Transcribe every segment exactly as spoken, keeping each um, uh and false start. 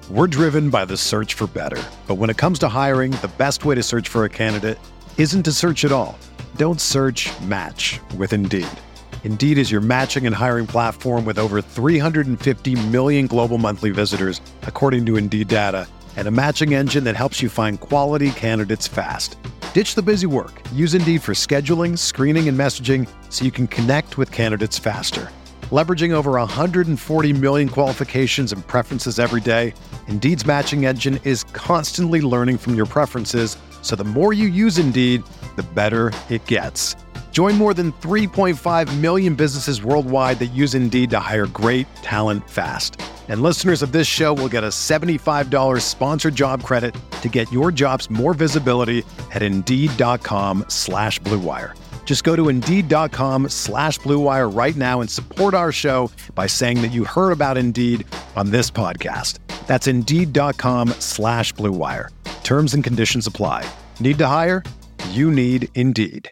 We're driven by the search for better. But when it comes to hiring, the best way to search for a candidate isn't to search at all. Don't search, match with Indeed. Indeed is your matching and hiring platform with over three hundred fifty million global monthly visitors, according to Indeed data, and a matching engine that helps you find quality candidates fast. Ditch the busy work. Use Indeed for scheduling, screening, and messaging so you can connect with candidates faster. Leveraging over one hundred forty million qualifications and preferences every day, Indeed's matching engine is constantly learning from your preferences, so the more you use Indeed, the better it gets. Join more than three point five million businesses worldwide that use Indeed to hire great talent fast. And listeners of this show will get a seventy-five dollars sponsored job credit to get your jobs more visibility at Indeed.com slash Blue Wire. Just go to Indeed.com slash Blue Wire right now and support our show by saying that you heard about Indeed on this podcast. That's Indeed.com slash Blue Wire. Terms and conditions apply. Need to hire? You need Indeed.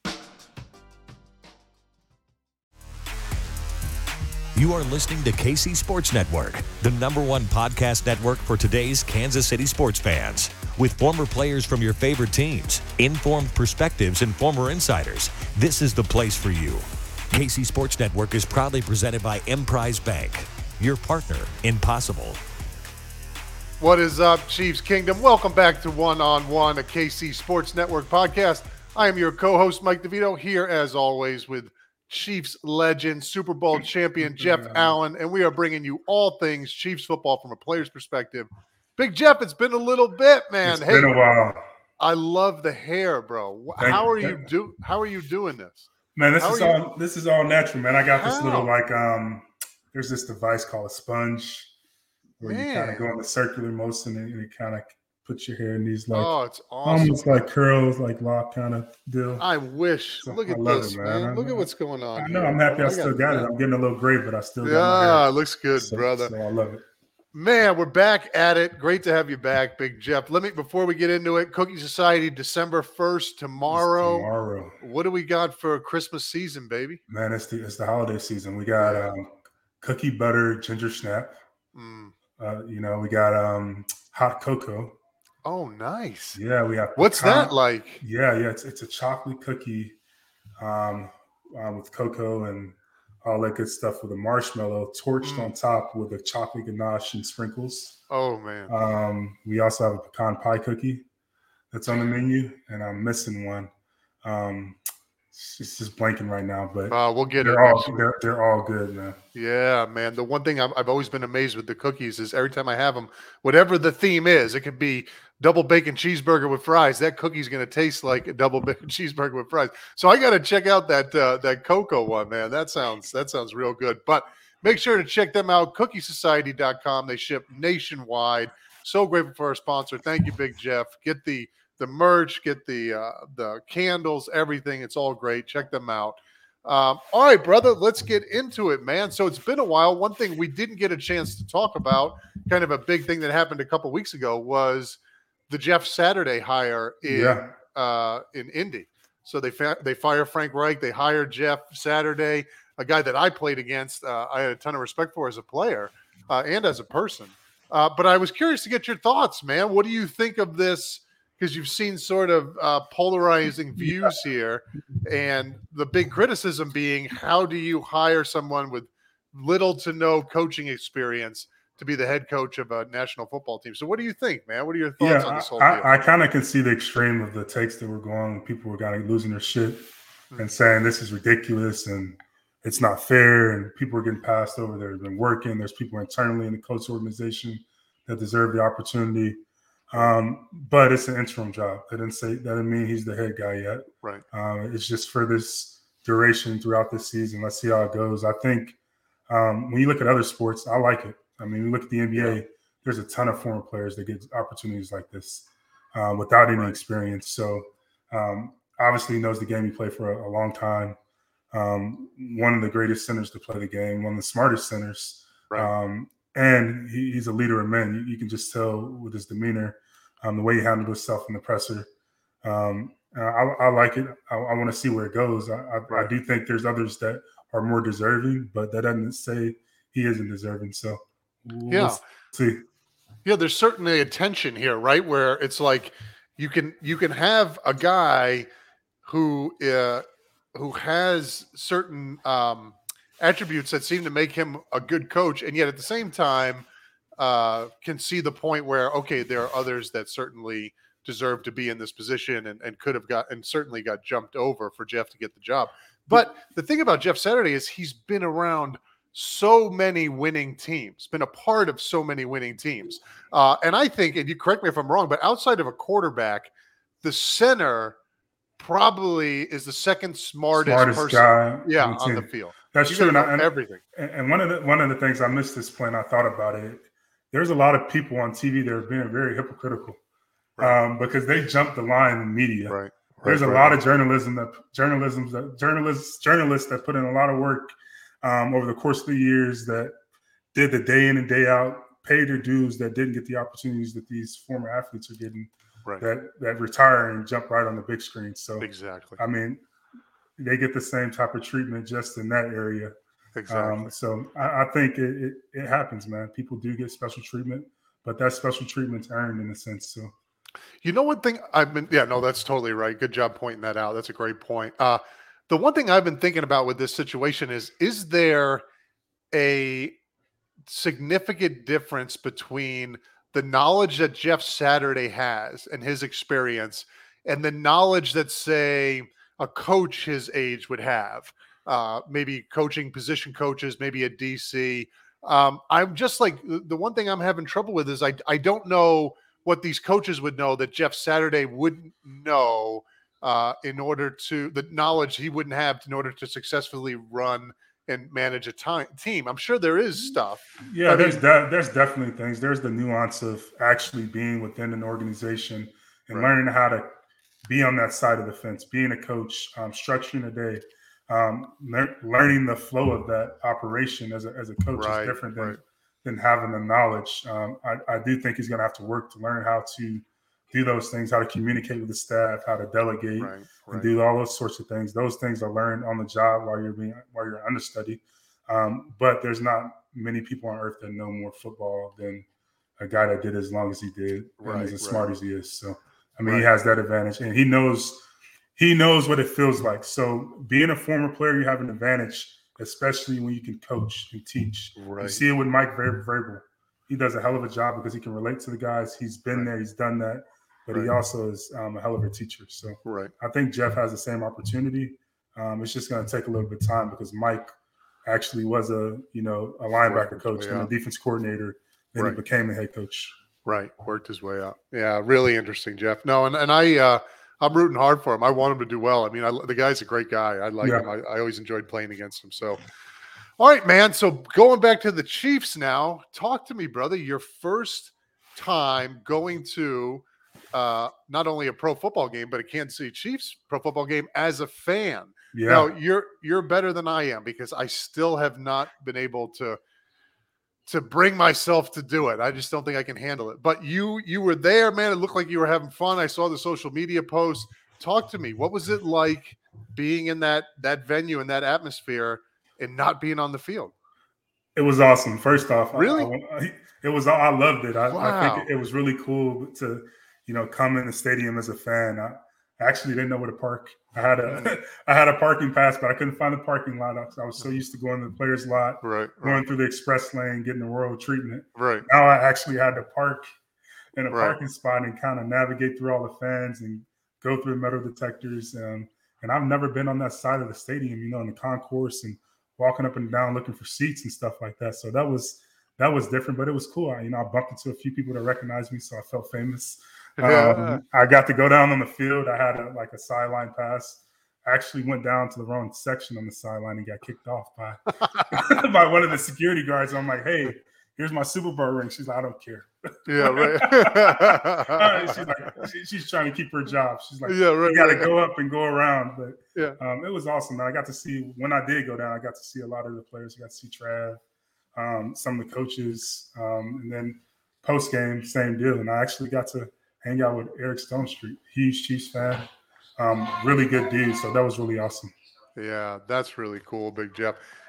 You are listening to K C Sports Network, the number one podcast network for today's Kansas City sports fans. With former players from your favorite teams, informed perspectives, and former insiders, this is the place for you. K C Sports Network is proudly presented by Emprise Bank, your partner in possible. What is up, Chiefs Kingdom? Welcome back to One on One, a K C Sports Network podcast. I am your co-host, Mike DeVito, here as always with Chiefs legend, Super Bowl champion Jeff Allen, and we are bringing you all things Chiefs football from a player's perspective. Big Jeff, it's been a little bit, man. It's hey, been a while. I love the hair, bro. Thank how you. are you do? How are you doing this? Man, this how is all you? this is all natural, man. I got this how? little like um. There's this device called a sponge where man. you kind of go in the circular motion and you kind of put your hair in these like oh, it's awesome. almost like curls, like lock kind of deal. I wish. So Look at this, it, man. man. Look at what's going on. I know. Here. I'm happy oh, I still got, got it. I'm getting a little gray, but I still got yeah, my hair. it looks good, so, brother. So I love it. Man, we're back at it. Great to have you back, Big Jeff. Let me before we get into it. Cookie Society, December first, tomorrow. It's tomorrow. What do we got for Christmas season, baby? Man, it's the it's the holiday season. We got yeah. um, cookie butter ginger snap. Mm. Uh, you know, we got um, hot cocoa. Oh, nice. Yeah, we have. What's pecan. that like? Yeah, yeah, it's it's a chocolate cookie um, uh, with cocoa and all that good stuff with a marshmallow torched mm. on top with a chocolate ganache and sprinkles. Oh, man. Um, we also have a pecan pie cookie that's on the menu, and I'm missing one. Um, it's just blanking right now, but uh, we'll get they're it. all they're, they're all good, man. Yeah, man. The one thing I've, I've always been amazed with the cookies is every time I have them, whatever the theme is, it could be double bacon cheeseburger with fries. That cookie's going to taste like a double bacon cheeseburger with fries. So I got to check out that uh, that cocoa one, man. That sounds that sounds real good. But make sure to check them out, cookie society dot com. They ship nationwide. So grateful for our sponsor. Thank you, Big Jeff. Get the the merch, get the uh, the candles, everything. It's all great. Check them out. Um, all right, brother, let's get into it, man. So it's been a while. One thing we didn't get a chance to talk about, kind of a big thing that happened a couple weeks ago, was the Jeff Saturday hire in yeah. uh, in Indy. So they fa- they fire Frank Reich. They hire Jeff Saturday, a guy that I played against. Uh, I had a ton of respect for as a player uh, and as a person. Uh, but I was curious to get your thoughts, man. What do you think of this? Because you've seen sort of uh, polarizing views here, and the big criticism being, how do you hire someone with little to no coaching experience to be the head coach of a national football team? So what do you think, man? What are your thoughts yeah, on this whole I, deal? I, I kind of can see the extreme of the takes that were going. People were kind of losing their shit mm-hmm. and saying this is ridiculous and it's not fair, and people are getting passed over. They've been working. There's people internally in the coach organization that deserve the opportunity. Um, but it's an interim job. That didn't say that didn't mean he's the head guy yet. Right. Um, it's just for this duration throughout this season. Let's see how it goes. I think um, when you look at other sports, I like it. I mean, we look at the N B A. Yeah. There's a ton of former players that get opportunities like this um, without any right. experience. So um, obviously, he knows the game. He played for a, a long time. Um, one of the greatest centers to play the game. One of the smartest centers. Right. Um, And he, he's a leader of men. You, you can just tell with his demeanor, um, the way he handled himself in the presser. Um, I, I like it. I, I want to see where it goes. I, I, right. I do think there's others that are more deserving, but that doesn't say he isn't deserving. So we'll yeah, see. Yeah, there's certainly a tension here, right? Where it's like you can you can have a guy who uh, who has certain um, attributes that seem to make him a good coach, and yet at the same time uh, can see the point where okay, there are others that certainly deserve to be in this position and, and could have got and certainly got jumped over for Jeff to get the job. But the thing about Jeff Saturday is he's been around so many winning teams, been a part of so many winning teams. Uh, and I think, and you correct me if I'm wrong, but outside of a quarterback, the center probably is the second smartest, smartest person, guy yeah, on the, on team. the field. That's you true. Know and, everything. And one of the one of the things I missed this point, I thought about it. There's a lot of people on T V that are being very hypocritical right. um, because they jump the line in media. Right. There's right, a right. lot of journalism that journalism that journalists journalists that put in a lot of work um, over the course of the years that did the day in and day out, paid their dues, that didn't get the opportunities that these former athletes are getting, right. that that retire and jump right on the big screen. So exactly, I mean, they get the same type of treatment just in that area. Exactly. Um, so I, I think it, it it happens, man. People do get special treatment, but that special treatment's earned in a sense. So. You know, one thing I've been, yeah, no, that's totally right. Good job pointing that out. That's a great point. Uh, the one thing I've been thinking about with this situation is, is there a significant difference between the knowledge that Jeff Saturday has and his experience and the knowledge that, say, a coach his age would have, uh, maybe coaching position coaches, maybe a D C? Um, I'm just like, the one thing I'm having trouble with is I, I don't know what these coaches would know that Jeff Saturday wouldn't know uh, in order to, the knowledge he wouldn't have in order to successfully run and manage a time, team. I'm sure there is stuff. Yeah, there's de- there's definitely things. There's the nuance of actually being within an organization and right. learning how to be on that side of the fence, being a coach, um, structuring a day, um, le- learning the flow of that operation as a, as a coach right, is different than, right. than having the knowledge. Um, I, I do think he's going to have to work to learn how to do those things, how to communicate with the staff, how to delegate, right, right. and do all those sorts of things. Those things are learned on the job while you're being while you're understudy. Um, but there's not many people on earth that know more football than a guy that did as long as he did right, and as right. smart as he is. So, I mean, right. he has that advantage, and he knows he knows what it feels like. So, being a former player, you have an advantage, especially when you can coach and teach. Right. You see it with Mike Vrabel. He does a hell of a job because he can relate to the guys. He's been right. there. He's done that. But right. he also is um, a hell of a teacher. So right. I think Jeff has the same opportunity. Um, it's just going to take a little bit of time because Mike actually was a, you know, a linebacker Worked coach and a defense coordinator. Then right. he became a head coach. Right. Worked his way up. Yeah. Really interesting, Jeff. No, and, and I, uh, I'm rooting hard for him. I want him to do well. I mean, I, the guy's a great guy. I like yeah. him. I, I always enjoyed playing against him. So, all right, man. So going back to the Chiefs now, talk to me, brother. Your first time going to uh, not only a pro football game, but a Kansas City Chiefs pro football game as a fan. Yeah. Now you're you're better than I am because I still have not been able to to bring myself to do it. I just don't think I can handle it. But you you were there, man. It looked like you were having fun. I saw the social media posts. Talk to me. What was it like being in that that venue and that atmosphere and not being on the field? It was awesome. First off, really, I, I, it was. I loved it. I, wow. I think it was really cool to, you know, come in the stadium as a fan. I actually didn't know where to park. I had a, I had a parking pass, but I couldn't find the parking lot. I was so used to going to the players' lot, right, going right. through the express lane, getting the royal treatment. Right. Now I actually had to park in a right. parking spot and kind of navigate through all the fans and go through metal detectors. Um, and I've never been on that side of the stadium, you know, in the concourse and walking up and down looking for seats and stuff like that. So that was that was different, but it was cool. I, you know, I bumped into a few people that recognized me, so I felt famous. Yeah. Um, I got to go down on the field. I had a, like a sideline pass. I actually went down to the wrong section on the sideline and got kicked off by by one of the security guards. I'm like, hey, here's my Super Bowl ring. She's like, I don't care. Yeah, right. she's like, she, she's trying to keep her job. She's like, yeah, right, you got to right. go up and go around. But yeah, um, it was awesome. I got to see, when I did go down, I got to see a lot of the players. I got to see Trav, um, some of the coaches, um, and then post game, same deal. And I actually got to hang out with Eric Stone Street, huge Chiefs fan, um, really good dude. So that was really awesome. Yeah, that's really cool, Big Jeff.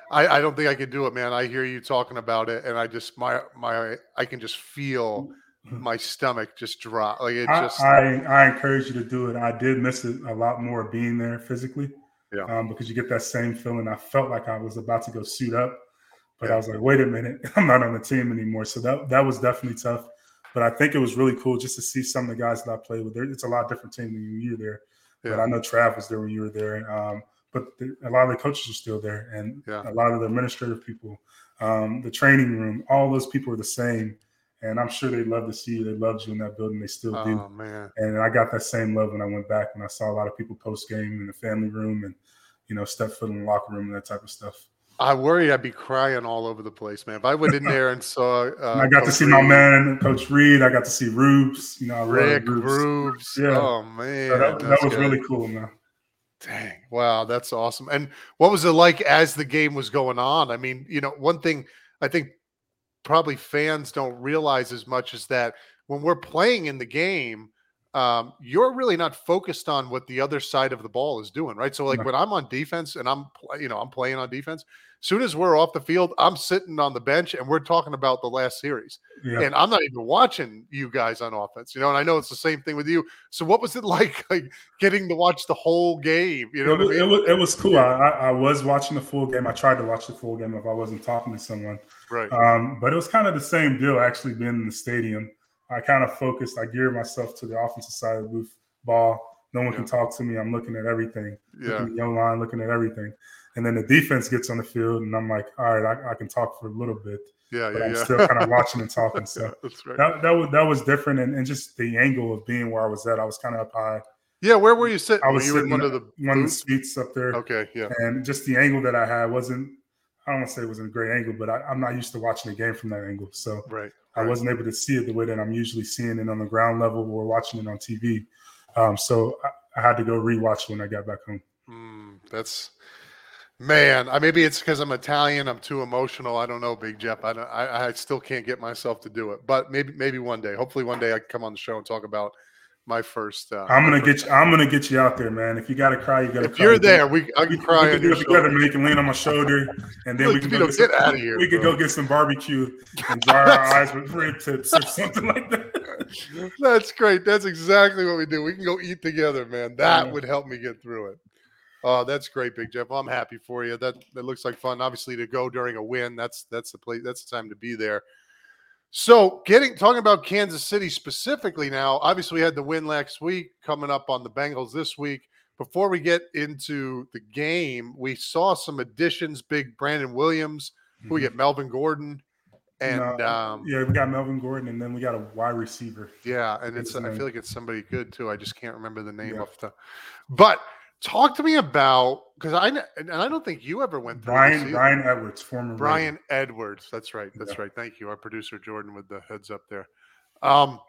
I, I don't think I could do it, man. I hear you talking about it, and I just my my I can just feel my stomach just drop. Like it I, just. I I encourage you to do it. I did miss it a lot more being there physically, Yeah. um, because you get that same feeling. I felt like I was about to go suit up, but Yeah. I was like, wait a minute, I'm not on the team anymore. So that that was definitely tough. But I think it was really cool just to see some of the guys that I played with. There, it's a lot different team when you were there. Yeah. But I know Trav was there when you were there. Um, but the, a lot of the coaches are still there, and Yeah. a lot of the administrative people, um, the training room, all those people are the same. And I'm sure they love to see you. They loved you in that building. They still do. Oh man! And I got that same love when I went back, when I saw a lot of people post game in the family room and, you know, step foot in the locker room and that type of stuff. I worry I'd be crying all over the place, man. If I went in there and saw, uh, and I got Coach to see Reed, my man, Coach Reed. I got to see Rubes. You know, I Rick love Rubes. Rubes. Yeah. Oh man, So that, that was good. really cool, man. Dang! Wow, that's awesome. And what was it like as the game was going on? I mean, you know, one thing I think probably fans don't realize as much is that when we're playing in the game, um, you're really not focused on what the other side of the ball is doing, right? So, like No. when I'm on defense and I'm, you know, I'm playing on defense. As soon as we're off the field, I'm sitting on the bench and we're talking about the last series, Yeah. and I'm not even watching you guys on offense, you know. And I know it's the same thing with you. So, what was it like, like getting to watch the whole game? You know it, what was, I mean? it was it was cool. I, I, I was watching the full game. I tried to watch the full game if I wasn't talking to someone. Right. Um, but it was kind of the same deal actually being in the stadium. I kind of focused. I geared myself to the offensive side of the booth. Ball. No one Yeah. can talk to me. I'm looking at everything. Yeah. Looking at the O-line, looking at everything. And then the defense gets on the field, and I'm like, all right, I, I can talk for a little bit. Yeah. But Yeah. I'm yeah. still kind of watching and talking. So Yeah, that's right. that, that, was, that was different. And, and just the angle of being where I was at, I was kind of up high. Yeah, where were you sitting? I was were you in sitting one of the one of the booths? seats up there. Okay, yeah. And just the angle that I had wasn't, I don't want to say it wasn't a great angle, but I, I'm not used to watching the game from that angle. So Right. I right. wasn't able to see it the way that I'm usually seeing it on the ground level or watching it on T V. Um, so I, I had to go rewatch when I got back home. Mm, that's man. I maybe it's because I'm Italian. I'm too emotional. I don't know, Big Jeff. I don't. I, I still can't get myself to do it. But maybe maybe one day. Hopefully one day I can come on the show and talk about my first. Uh, I'm gonna my get first you. I'm gonna get you out there, man. If you gotta cry, you gotta. If cry. you're there, we I we, can cry we on can do your it together. shoulder. Man. You can lean on my shoulder, and then Look, we can Vito, go get, some, get out of here, We could bro. go get some barbecue and dry our eyes with rib tips or something like that. That's great. That's exactly what we do. We can go eat together, man. That Yeah. would help me get through it. Oh, that's great, Big Jeff. Well, I'm happy for you. That that looks like fun. Obviously, to go during a win, that's that's the place. That's the time to be there. So, getting talking about Kansas City specifically now. Obviously, we had the win last week. Coming up on the Bengals this week. Before we get into the game, we saw some additions. Big Brandon Williams. Who we get? Melvin Gordon. And No, um, yeah, we got Melvin Gordon, and then we got a wide receiver. yeah, and What's it's his I name? feel like it's somebody good too. I just can't remember the name Yeah. off the. But talk to me about because I kn- and I don't think you ever went through this Brian either. Brian Edwards, former Brian Raider. Edwards. That's right. That's Yeah. right. Thank you, our producer Jordan, with the heads up there. Um,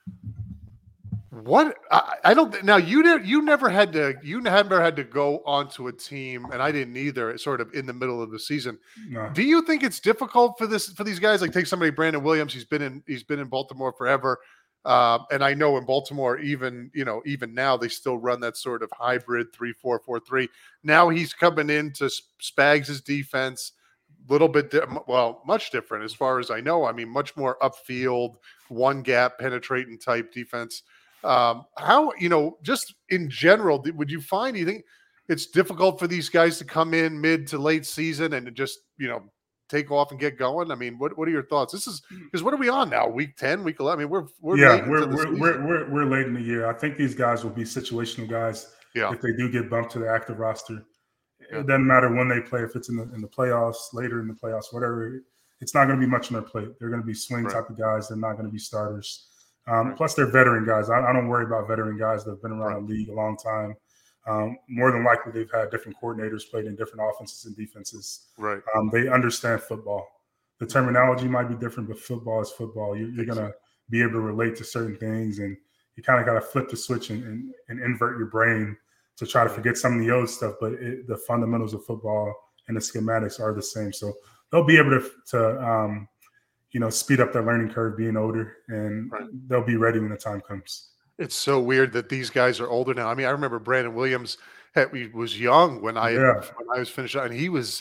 what I, I don't now you did you never had to you never had to go onto a team, and I didn't either. Sort of in the middle of the season. No. Do you think it's difficult for this for these guys? Like take somebody Brandon Williams. He's been in he's been in Baltimore forever, uh, and I know in Baltimore even you know even now they still run that sort of hybrid three four four three. Now he's coming into Spags' defense, little bit di- well much different as far as I know. I mean much more upfield, one gap penetrating type defense. Um, how you know just in general would you find? Do you think it's difficult for these guys to come in mid to late season and to just, you know, take off and get going? I mean, what, what are your thoughts? This is because what are we on now? Week ten, week eleven? I mean, we're, we're, yeah, late into we're the we're, season. we're we're we're late in the year. I think these guys will be situational guys. Yeah. If they do get bumped to the active roster, Yeah. it doesn't matter when they play. If it's in the in the playoffs, later in the playoffs, whatever, it's not going to be much on their plate. They're going to be swing Right. type of guys. They're not going to be starters. Um, Right. Plus, they're veteran guys. I, I don't worry about veteran guys that have been around Right. the league a long time. Um, more than likely, they've had different coordinators, played in different offenses and defenses. Right. Um, they understand football. The terminology might be different, but football is football. You, you're going to be able to relate to certain things, and you kind of got to flip the switch and, and, and invert your brain to try to forget some of the old stuff. But it, the fundamentals of football and the schematics are the same. So they'll be able to, to um, you know, speed up their learning curve being older, and Right. they'll be ready when the time comes. It's so weird that these guys are older now. I mean, I remember Brandon Williams had, he was young when I Yeah. when I was finished, and he was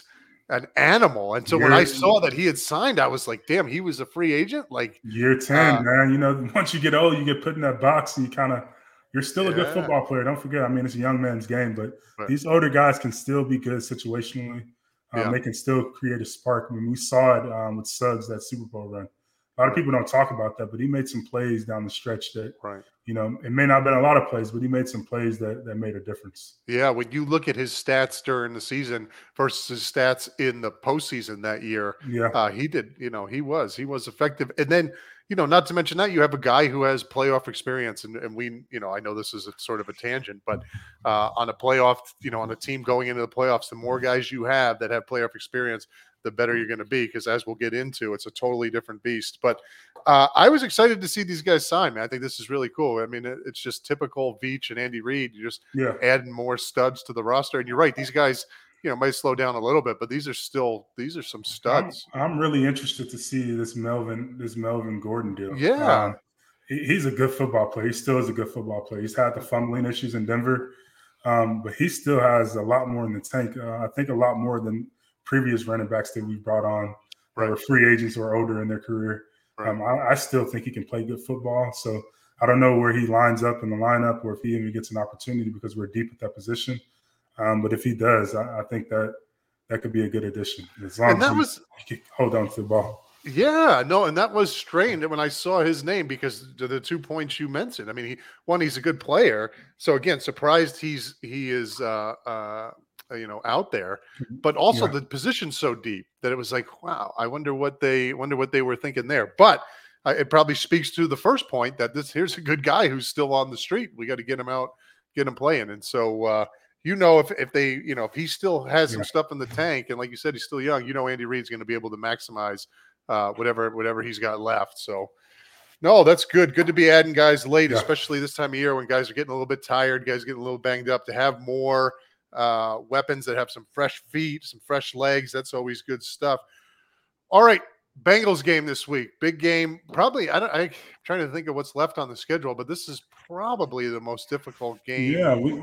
an animal. And so year, when I saw that he had signed, I was like, damn, he was a free agent. Like year ten, uh, man. You know, once you get old, you get put in that box, and you kind of you're still yeah. a good football player. Don't forget, I mean, it's a young man's game, but right. these older guys can still be good situationally. Um, yeah. They can still create a spark. I mean, we saw it um, with Suggs, that Super Bowl run. A lot of people don't talk about that, but he made some plays down the stretch that, right. you know, it may not have been a lot of plays, but he made some plays that, that made a difference. Yeah, when you look at his stats during the season versus his stats in the postseason that year, yeah, uh, he did, you know, he was, he was effective. And then, you know, not to mention that you have a guy who has playoff experience. And, and we, you know, I know this is a sort of a tangent, but uh, on a playoff, you know, on a team going into the playoffs, the more guys you have that have playoff experience, the better you're going to be, because as we'll get into, it's a totally different beast. But uh, I was excited to see these guys sign, man. I think this is really cool. I mean, it, it's just typical Veach and Andy Reid. You just yeah. adding more studs to the roster. And you're right, these guys, you know, might slow down a little bit, but these are still, these are some studs. I'm, I'm really interested to see this Melvin, this Melvin Gordon deal. Yeah. Um, he, he's a good football player. He still is a good football player. He's had the fumbling issues in Denver, um, but he still has a lot more in the tank. Uh, I think a lot more than previous running backs that we brought on that right. were free agents or older in their career. Right. Um, I, I still think he can play good football. So I don't know where he lines up in the lineup or if he even gets an opportunity, because we're deep at that position. Um, but if he does, I, I think that that could be a good addition. As long and that as he, was, he can hold on to the ball. Yeah, no, and that was strange when I saw his name, because the two points you mentioned. I mean, he one, he's a good player. So again, surprised he's he is uh uh you know, out there, but also yeah. the position's so deep that it was like, wow, I wonder what they wonder what they were thinking there. But uh, it probably speaks to the first point that this here's a good guy who's still on the street. We got to get him out, get him playing. And so, uh, you know, if if they, you know, if he still has some yeah. stuff in the tank, and like you said, he's still young, you know, Andy Reid's going to be able to maximize uh, whatever whatever he's got left. So. No, that's good. Good to be adding guys late, yeah. especially this time of year when guys are getting a little bit tired, guys getting a little banged up, to have more uh weapons that have some fresh feet, some fresh legs. That's always good stuff. All right, Bengals game this week, big game. Probably I don't I'm trying to think of what's left on the schedule, but this is probably the most difficult game. Yeah, we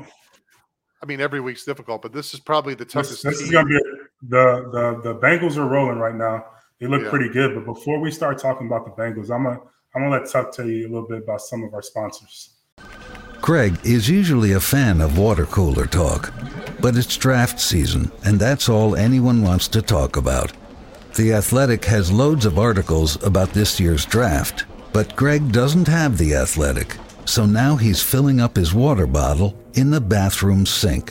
I mean, every week's difficult, but this is probably the toughest. This, this is gonna be the the the Bengals are rolling right now. They look yeah. pretty good, but before we start talking about the Bengals, I'm gonna I'm gonna let Tuck tell you a little bit about some of our sponsors. Greg is usually a fan of water cooler talk, but it's draft season, and that's all anyone wants to talk about. The Athletic has loads of articles about this year's draft, but Greg doesn't have The Athletic, so now he's filling up his water bottle in the bathroom sink,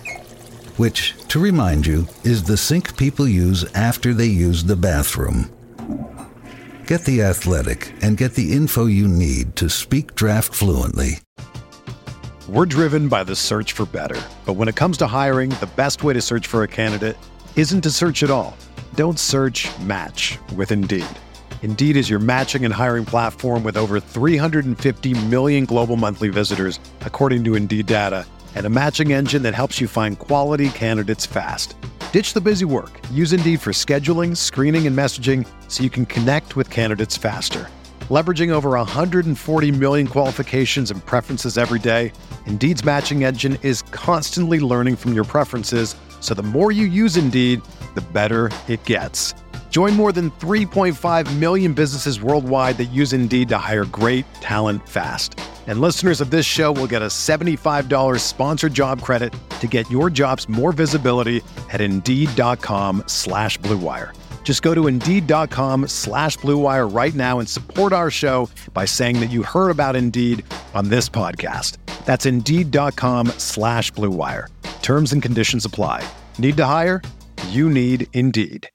which, to remind you, is the sink people use after they use the bathroom. Get The Athletic and get the info you need to speak draft fluently. We're driven by the search for better. But when it comes to hiring, the best way to search for a candidate isn't to search at all. Don't search, match with Indeed. Indeed is your matching and hiring platform with over three hundred fifty million global monthly visitors, according to Indeed data, and a matching engine that helps you find quality candidates fast. Ditch the busy work. Use Indeed for scheduling, screening, and messaging so you can connect with candidates faster. Leveraging over one hundred forty million qualifications and preferences every day, Indeed's matching engine is constantly learning from your preferences, so the more you use Indeed, the better it gets. Join more than three point five million businesses worldwide that use Indeed to hire great talent fast. And listeners of this show will get a seventy-five dollars sponsored job credit to get your jobs more visibility at Indeed.com slash Blue Wire. Just go to Indeed.com slash Blue Wire right now and support our show by saying that you heard about Indeed on this podcast. That's Indeed.com slash Blue Wire. Terms and conditions apply. Need to hire? You need Indeed.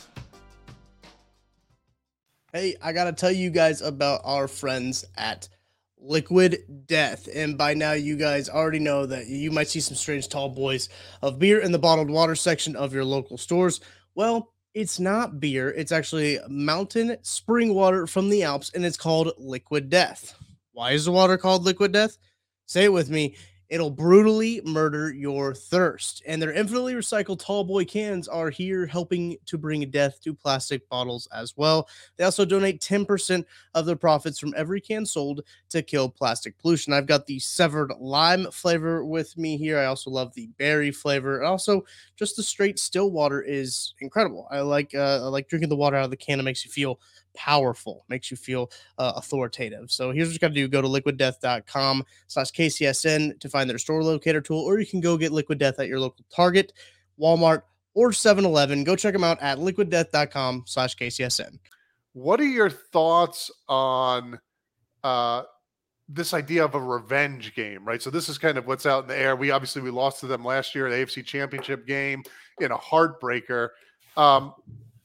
Hey, I got to tell you guys about our friends at Liquid Death. And by now, you guys already know that you might see some strange tall boys of beer in the bottled water section of your local stores. Well, it's not beer. It's actually mountain spring water from the Alps, and it's called Liquid Death. Why is the water called Liquid Death? Say it with me. It'll brutally murder your thirst. And their infinitely recycled tall boy cans are here helping to bring death to plastic bottles as well. They also donate ten percent of their profits from every can sold to kill plastic pollution. I've got the severed lime flavor with me here. I also love the berry flavor. And also, just the straight still water is incredible. I like uh, I like drinking the water out of the can. It makes you feel powerful, makes you feel uh, authoritative. So here's what you got to do. Go to liquid death dot com slash K C S N to find their store locator tool, or you can go get Liquid Death at your local Target, Walmart, or seven eleven. Go check them out at liquid death dot com slash K C S N. What are your thoughts on uh, this idea of a revenge game, right? So this is kind of what's out in the air. We obviously, we lost to them last year at the A F C Championship game in a heartbreaker. Um,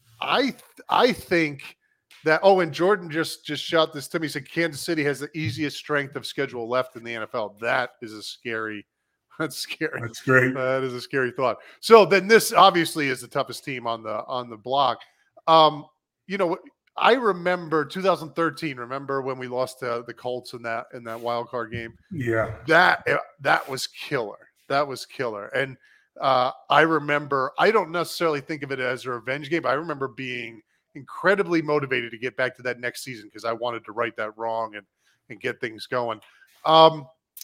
I, I think that, oh, and Jordan just just shot this to me. He said Kansas City has the easiest strength of schedule left in the N F L. That is a scary, that's scary. That's great. That is a scary thought. So then this obviously is the toughest team on the on the block. Um, you know, I remember two thousand thirteen. Remember when we lost to the Colts in that in that wild card game? Yeah, that that was killer. That was killer. And uh, I remember. I don't necessarily think of it as a revenge game, but I remember being incredibly motivated to get back to that next season because I wanted to right that wrong and and get things going. Um,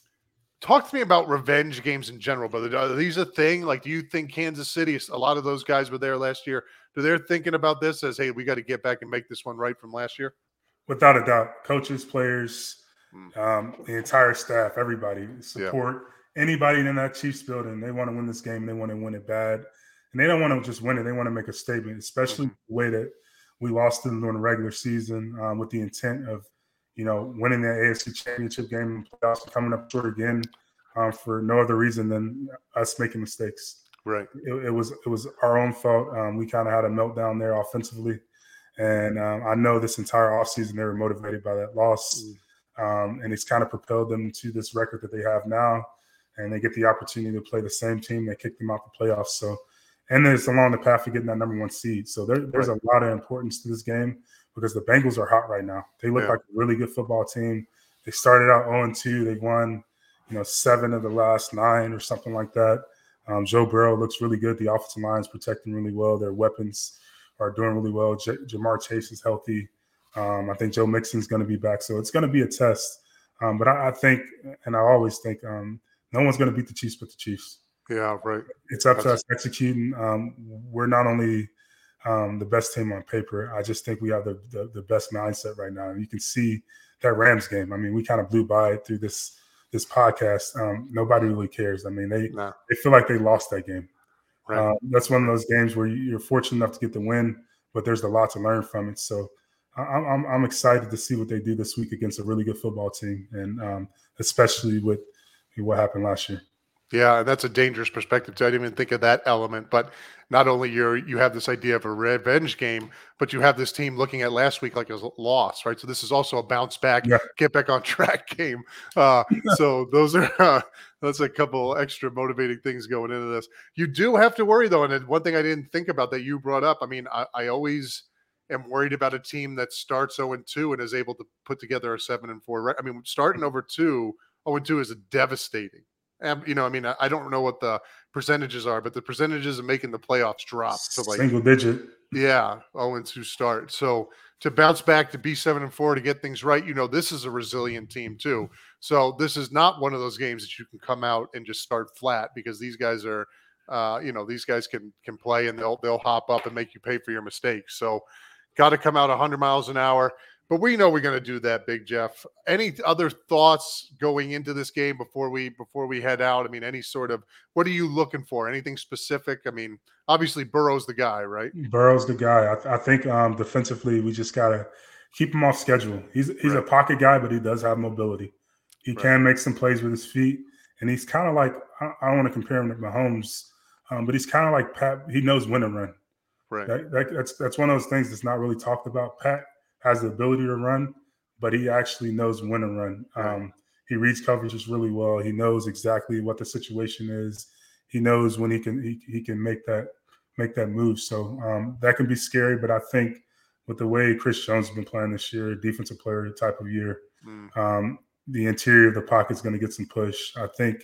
talk to me about revenge games in general, brother. Are these a thing? Like, do you think Kansas City, a lot of those guys were there last year, do they're thinking about this as, hey, we got to get back and make this one right from last year? Without a doubt. Coaches, players, mm. um, the entire staff, everybody support yeah. anybody in that Chiefs building. They want to win this game. And they want to win it bad. And they don't want to just win it. They want to make a statement, especially mm-hmm. the way that we lost them during the regular season um, with the intent of, you know, winning the A F C Championship game and playoffs, coming up short again um, for no other reason than us making mistakes. Right. It, it was it was our own fault. Um, we kind of had a meltdown there offensively, and um, I know this entire offseason they were motivated by that loss, mm. um, and it's kind of propelled them to this record that they have now, and they get the opportunity to play the same team that kicked them out the playoffs. So. And it's along the path of getting that number one seed. So there, there's right. a lot of importance to this game because the Bengals are hot right now. They look yeah. like a really good football team. They started out oh and two. They've won, you know, seven of the last nine or something like that. Um, Joe Burrow looks really good. The offensive line is protecting really well. Their weapons are doing really well. J- Jamar Chase is healthy. Um, I think Joe Mixon's going to be back. So it's going to be a test. Um, but I, I think, and I always think, um, no one's going to beat the Chiefs but the Chiefs. Yeah, right. It's up That's to us executing. Um, we're not only um, the best team on paper. I just think we have the, the the best mindset right now. And you can see that Rams game. I mean, we kind of blew by it through this this podcast. Um, nobody really cares. I mean, they no. they feel like they lost that game. Right. Uh, that's one of those games where you're fortunate enough to get the win, but there's a lot to learn from it. So I'm I'm, I'm excited to see what they do this week against a really good football team, and um, especially with what happened last year. Yeah, that's a dangerous perspective too. I didn't even think of that element. But not only you're you have this idea of a revenge game, but you have this team looking at last week like a loss, right? So this is also a bounce back, yeah. get back on track game. Uh, so those are uh, that's a couple extra motivating things going into this. You do have to worry though, and one thing I didn't think about that you brought up. I mean, I, I always am worried about a team that starts oh and two and is able to put together a seven and four. Right? I mean, starting over two, oh and two is devastating. And, you know, I mean, I don't know what the percentages are, but the percentages of making the playoffs drop to like single digit. Yeah, oh and two start. So to bounce back to be seven and four to get things right, you know, this is a resilient team too. So this is not one of those games that you can come out and just start flat because these guys are, uh, you know, these guys can can play and they'll they'll hop up and make you pay for your mistakes. So got to come out one hundred miles an hour. But we know we're going to do that, Big Jeff. Any other thoughts going into this game before we before we head out? I mean, any sort of what are you looking for? Anything specific? I mean, obviously Burrow's the guy, right? Burrow's the guy. I, th- I think um, defensively we just got to keep him off schedule. He's he's right. a pocket guy, but he does have mobility. He right. can make some plays with his feet, and he's kind of like I, I don't want to compare him to Mahomes, um, but he's kind of like Pat. He knows when to run. Right. That, that, that's that's one of those things that's not really talked about. Pat has the ability to run, but he actually knows when to run. Right. Um, he reads coverages really well. He knows exactly what the situation is. He knows when he can he, he can make that make that move. So um, that can be scary, but I think with the way Chris Jones has been playing this year, defensive player type of year, mm. um, the interior of the pocket is going to get some push. I think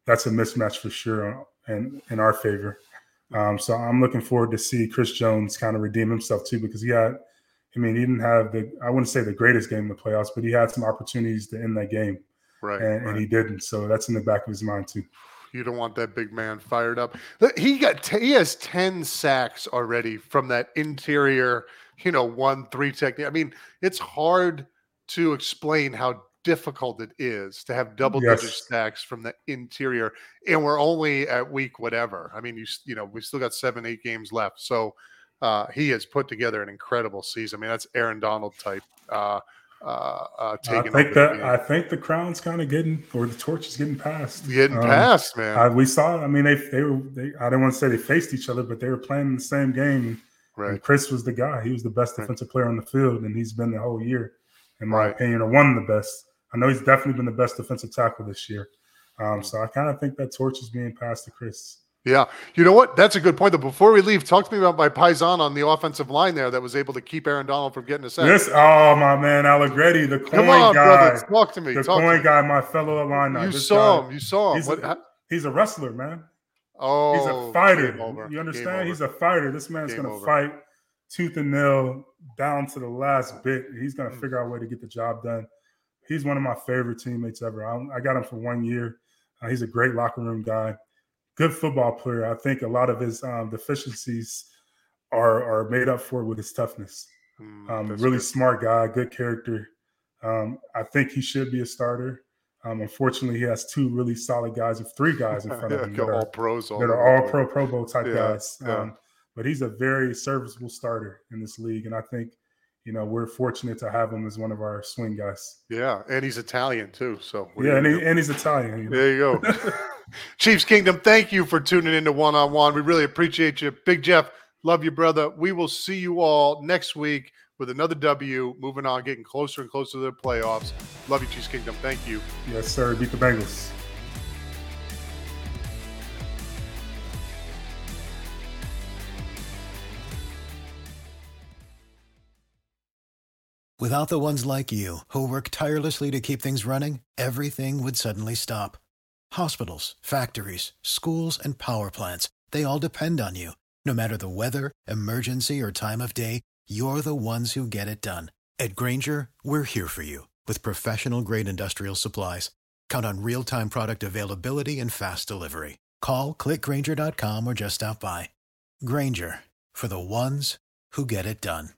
that's a mismatch for sure in, in our favor. Um, so I'm looking forward to see Chris Jones kind of redeem himself too, because he had, I mean, he didn't have the, I wouldn't say the greatest game in the playoffs, but he had some opportunities to end that game. Right. And, right. and he didn't. So that's in the back of his mind too. You don't want that big man fired up. He got, t- he has ten sacks already from that interior, you know, one, three technique. I mean, it's hard to explain how difficult it is to have double digit Yes. sacks from the interior, and we're only at week whatever. I mean, you you know, we still got seven, eight games left. So uh, he has put together an incredible season. I mean, that's Aaron Donald type. Uh, uh, uh, I think that I think the crown's kind of getting, or the torch is getting passed. Getting um, passed, man. I, we saw. I mean, they they were. They, I don't want to say they faced each other, but they were playing in the same game. Right. And Chris was the guy. He was the best Right. defensive player on the field, and he's been the whole year, in my Right. opinion, or one of the best. I know he's definitely been the best defensive tackle this year. Um, so I kind of think that torch is being passed to Chris. Yeah. You know what? That's a good point. Though, before we leave, talk to me about my paisan on the offensive line there that was able to keep Aaron Donald from getting a sack. This, oh my man, Allegretti, the coin Come on, guy, brother. Talk to me. the Talk coin to me. guy, my fellow Illini. You This saw guy, him. You saw him. He's, What, a, he's a wrestler, man. oh, He's a fighter. game over. You Game understand? over. He's a fighter. This man's Game going to over. fight tooth and nail down to the last bit. He's going to Mm. figure out a way to get the job done. He's one of my favorite teammates ever. I, I got him for one year. Uh, he's a great locker room guy. Good football player. I think a lot of his um, deficiencies are are made up for with his toughness. Mm, Um, that's really good. smart guy, good character. Um, I think he should be a starter. Um, unfortunately, he has two really solid guys, three guys in front of him Go that all are, pros. All that over are all the pro, place. Pro Bowl type Yeah, guys. yeah. Um, but he's a very serviceable starter in this league, and I think, you know, we're fortunate to have him as one of our swing guys. Yeah, and he's Italian too. So what are Yeah, you and, gonna he, do? and he's Italian. You know? There you go. Chiefs Kingdom, thank you for tuning into One on One. We really appreciate you. Big Jeff, love you, brother. We will see you all next week with another W. Moving on, getting closer and closer to the playoffs. Love you, Chiefs Kingdom. Thank you. Yes, sir. Beat the Bengals. Without the ones like you, who work tirelessly to keep things running, everything would suddenly stop. Hospitals, factories, schools, and power plants, they all depend on you. No matter the weather, emergency, or time of day, you're the ones who get it done. At Grainger, we're here for you with professional-grade industrial supplies. Count on real-time product availability and fast delivery. Call, click Grainger dot com, or just stop by. Grainger, for the ones who get it done.